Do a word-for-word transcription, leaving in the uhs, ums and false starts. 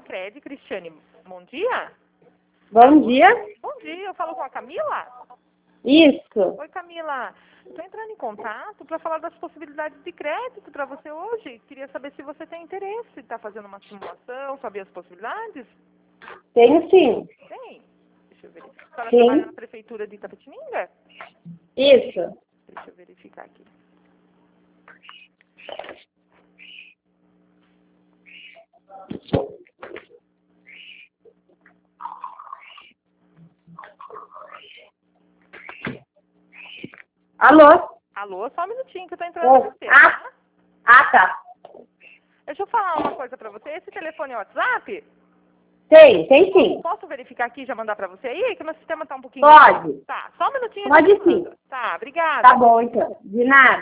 Sicredi, Cristiane. Bom dia. Bom dia. Bom dia, eu falo com a Camila? Isso. Oi, Camila. Estou entrando em contato para falar das possibilidades de crédito para você hoje. Queria saber se você tem interesse. Está fazendo uma simulação, saber as possibilidades? Tenho sim. Tem. Deixa eu verificar. A senhora Sim. trabalha na prefeitura de Itapetininga? Isso. Deixa eu verificar aqui. Alô? Alô, só um minutinho que eu tô entrando no Oi. sistema, Ah, tá? ah, tá. Deixa eu falar uma coisa pra você. Esse telefone é WhatsApp? Tem, tem sim. Posso verificar aqui e já mandar pra você aí? Que o meu sistema tá um pouquinho... Pode. Tá, só um minutinho. Pode eu já te sim. mando. Tá, obrigada. Tá bom, então. De nada.